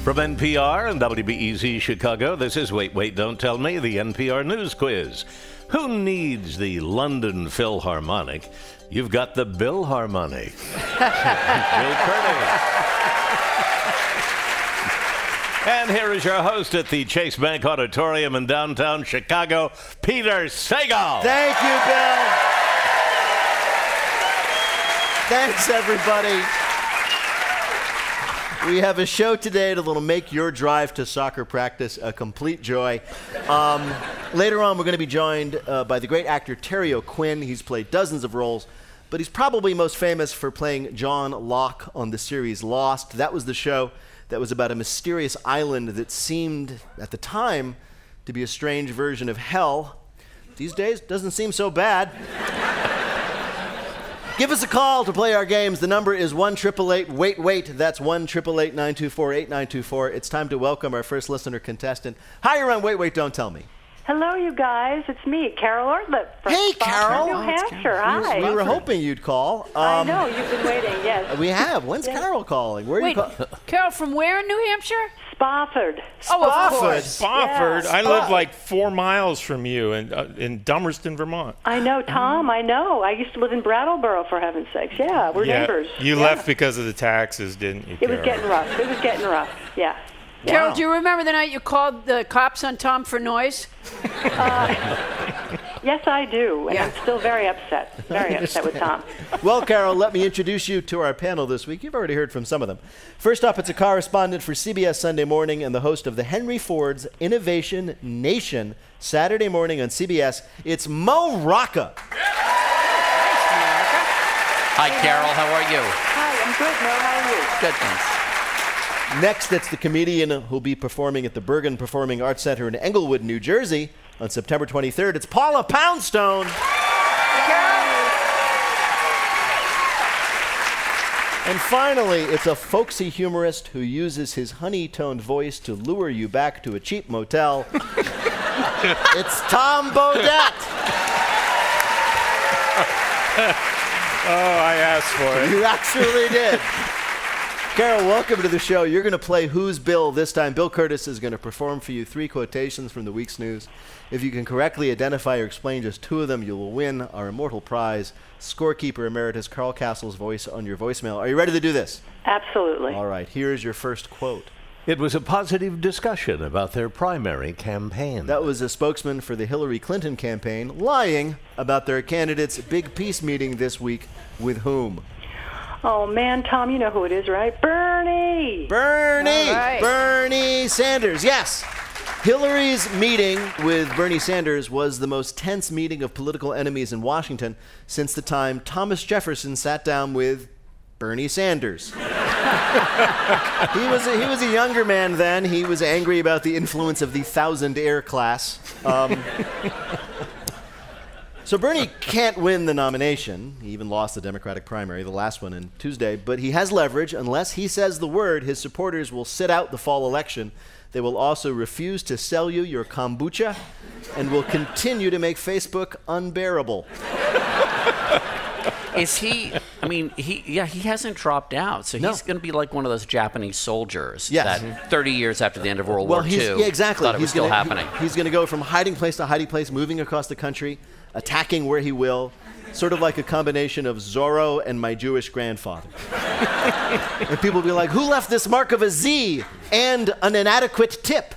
From NPR and WBEZ Chicago, this is Wait, Wait, Don't Tell Me, the NPR News Quiz. Who needs the London Philharmonic? You've got the Bill Harmonic. Bill Curtis. And here is your host at the Chase Bank Auditorium in downtown Chicago, Peter Sagal. Thank you, Bill. Thanks, everybody. We have a show today that'll make your drive to soccer practice a complete joy. Later on, we're going to be joined by the great actor Terry O'Quinn. He's played dozens of roles, but he's probably most famous for playing John Locke on the series Lost. That was the show that was about a mysterious island that seemed, at the time, to be a strange version of hell. These days, doesn't seem so bad. Give us a call to play our games. The number is 1-888-WAIT-WAIT. That's 1-888-924-8924. It's time to welcome our first listener contestant. Hi, you're on Wait, Wait, Don't Tell Me. Hello, you guys. It's me, Carol Ortlip from Hey, Carol. New Hampshire. Hi. We were hoping you'd call. I know. You've been waiting, yes. We have. When's Carol calling? Where are you calling? Carol, from where in New Hampshire? Spofford. Oh, of course. Spofford. Yeah. I live like 4 miles from you in Dummerston, Vermont. I know, Tom. I know. I used to live in Brattleboro, for heaven's sakes. Yeah, we're neighbors. You left because of the taxes, didn't you, It was Carol? getting rough. It was getting rough. Yeah. Carol, Wow. do you remember the night you called the cops on Tom for noise? Yes, I do. And Yeah. I'm still very upset. Very upset with Tom. Well, Carol, let me introduce you to our panel this week. You've already heard from some of them. First up, it's a correspondent for CBS Sunday Morning and the host of the Henry Ford's Innovation Nation Saturday morning on CBS. It's Mo Rocca. Hi, Carol. How are you? Hi, I'm good, Mo. How are you? Good, thanks. Next, it's the comedian who'll be performing at the Bergen Performing Arts Center in Englewood, New Jersey on September 23rd. It's Paula Poundstone. And finally, it's a folksy humorist who uses his honey-toned voice to lure you back to a cheap motel. It's Tom Bodett. Oh, I asked for it. You actually did. Carol, welcome to the show. You're going to play Who's Bill this time. Bill Curtis is going to perform for you 3 quotations from the week's news. If you can correctly identify or explain just 2 of them, you will win our immortal prize, scorekeeper emeritus Carl Castle's voice on your voicemail. Are you ready to do this? Absolutely. All right, here's your first quote. It was a positive discussion about their primary campaign. That was a spokesman for the Hillary Clinton campaign lying about their candidate's big peace meeting this week with whom? Oh, man, Tom, you know who it is, right? Bernie! Bernie! All right. Bernie Sanders, yes. Hillary's meeting with Bernie Sanders was the most tense meeting of political enemies in Washington since the time Thomas Jefferson sat down with Bernie Sanders. He was a younger man then. He was angry about the influence of the Thousand Air class. So Bernie can't win the nomination. He even lost the Democratic primary, the last one on Tuesday. But he has leverage. Unless he says the word, his supporters will sit out the fall election. They will also refuse to sell you your kombucha and will continue to make Facebook unbearable. Is he? I mean, he hasn't dropped out, so No. he's going to be like one of those Japanese soldiers Yes. that 30 years after the end of World War II Yeah, exactly. thought it was still happening. He's going to go from hiding place to hiding place, moving across the country, attacking where he will, sort of like a combination of Zorro and my Jewish grandfather. And people will be like, who left this mark of a Z and an inadequate tip?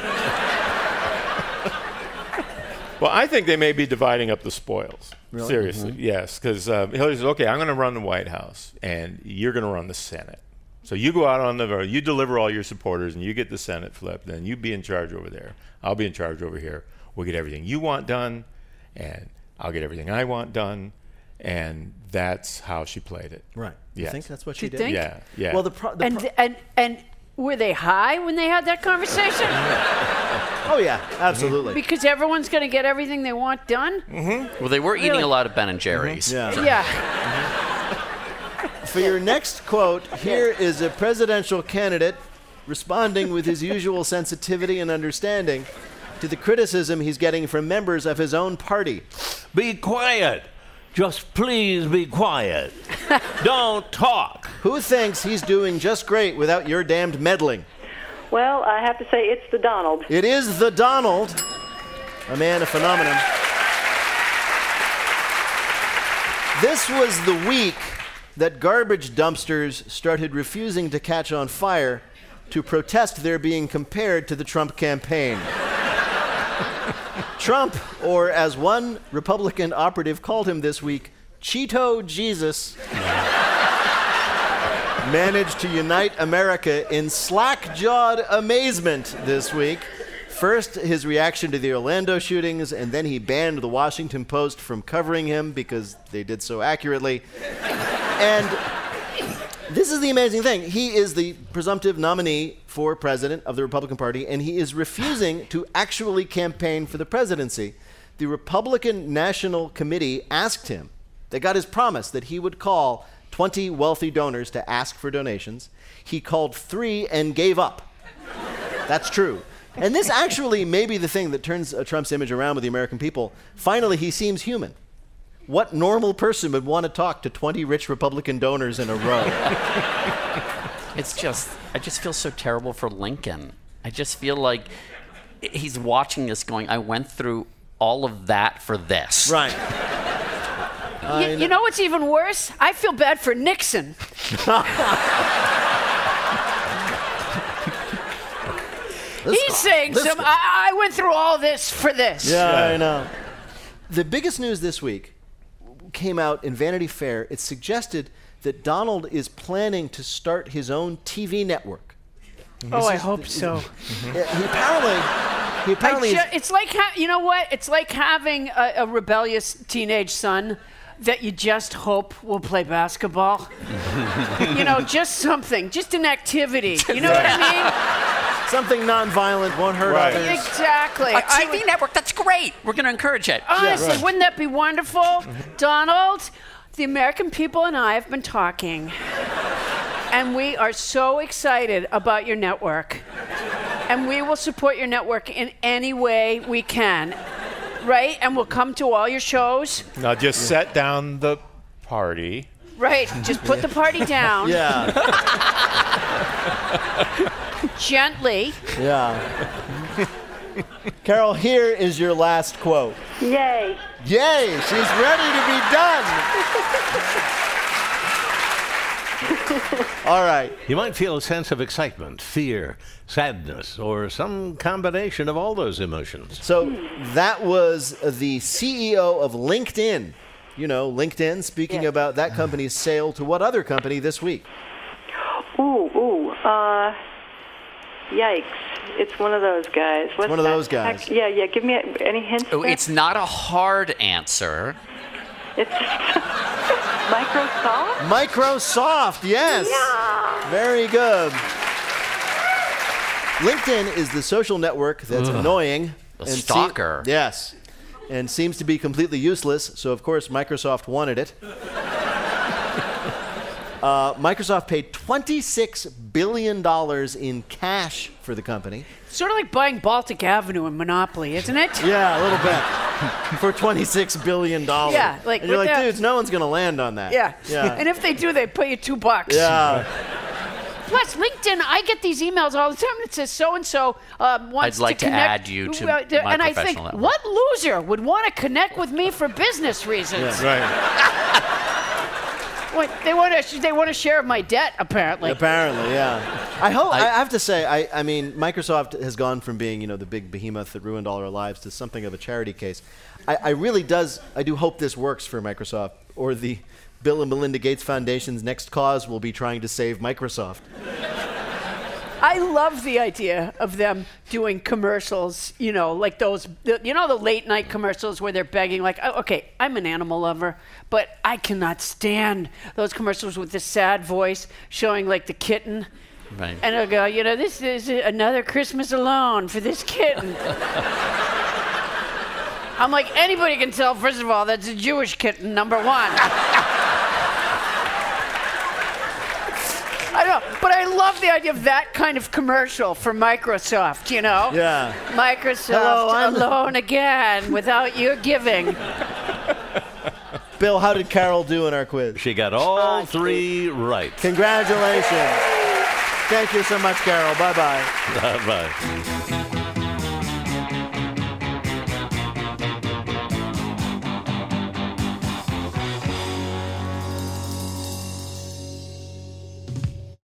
Well, I think they may be dividing up the spoils. Really? Seriously, yes. Because Hillary says, okay, I'm going to run the White House, and you're going to run the Senate. So you go out on you deliver all your supporters, and you get the Senate flipped, and you be in charge over there. I'll be in charge over here. We'll get everything you want done, and I'll get everything I want done. And that's how she played it. Right. You Yes. think that's what she You did? think? Yeah, yeah. Well, And were they high when they had that conversation? oh yeah, absolutely. Because everyone's going to get everything they want done? Well, they were eating Really? a lot of Ben and Jerry's. Yeah. Yeah. For your next quote, here is a presidential candidate responding with his usual sensitivity and understanding to the criticism he's getting from members of his own party. Be quiet. Just please be quiet. Don't talk. Who thinks he's doing just great without your damned meddling? Well, I have to say it's the Donald. It is the Donald, a man, a phenomenon. This was the week that garbage dumpsters started refusing to catch on fire to protest their being compared to the Trump campaign. Trump, or as one Republican operative called him this week, Cheeto Jesus, managed to unite America in slack-jawed amazement this week. First, his reaction to the Orlando shootings, and then he banned the Washington Post from covering him because they did so accurately. And this is the amazing thing. He is the presumptive nominee for president of the Republican Party, and he is refusing to actually campaign for the presidency. The Republican National Committee asked him, they got his promise that he would call 20 wealthy donors to ask for donations. He called 3 and gave up. That's true. And this actually may be the thing that turns Trump's image around with the American people. Finally, he seems human. What normal person would want to talk to 20 rich Republican donors in a row? I just feel so terrible for Lincoln. I just feel like he's watching this going, I went through all of that for this. Right. You know what's even worse? I feel bad for Nixon. He's saying I went through all this for this. Yeah, I know. The biggest news this week came out in Vanity Fair. It suggested that Donald is planning to start his own TV network. Oh, I hope so. He apparently it's like, you know what? It's like having a rebellious teenage son that you just hope will play basketball. Just something, just an activity. You know what I mean? something nonviolent won't hurt others. Exactly. A TV network, that's great. We're going to encourage it. Honestly, wouldn't that be wonderful? Donald, the American people and I have been talking, and we are so excited about your network, and we will support your network in any way we can, right? And we'll come to all your shows. Now just set down the party. Right, just put the party down. Yeah. Gently. Yeah. Carol, here is your last quote. Yay. Yay, she's ready to be done. All right. You might feel a sense of excitement, fear, sadness, or some combination of all those emotions. So that was the CEO of LinkedIn. You know, LinkedIn, speaking about that company's sale to what other company this week? Yikes. It's one of those guys. What's one of those guys. Yeah. Give me any hints. Oh, it's not a hard answer. It's Microsoft? Microsoft, yes. Yeah. Very good. LinkedIn is the social network that's annoying. A stalker. Yes. And seems to be completely useless, so of course Microsoft wanted it. Microsoft paid $26 billion in cash for the company. Sort of like buying Baltic Avenue in Monopoly, isn't it? Yeah, a little bit. For $26 billion. Yeah, like, and you're like, that, dudes, no one's going to land on that. Yeah. And if they do, they pay you $2. Yeah. Plus, LinkedIn, I get these emails all the time that says so-and-so wants I'd like to to connect. add you to my and I think, professional network. what loser would want to connect with me for business reasons? Yeah. Right. What, they want to share my debt, apparently. Apparently, yeah. I have to say, I mean, Microsoft has gone from being, you know, the big behemoth that ruined all our lives to something of a charity case. I do hope this works for Microsoft, or the Bill and Melinda Gates Foundation's next cause will be trying to save Microsoft. I love the idea of them doing commercials, you know, like those, the late night commercials where they're begging, like, oh, okay, I'm an animal lover, but I cannot stand those commercials with the sad voice showing like the kitten. Right. And they'll go, you know, this is another Christmas alone for this kitten. I'm like, anybody can tell, first of all, that's a Jewish kitten, number one. I don't know, but I love the idea of that kind of commercial for Microsoft, you know? Yeah. Microsoft alone again without your giving. Bill, how did Carol do in our quiz? She got all three right. Congratulations. Thank you so much, Carol. Bye-bye. Bye.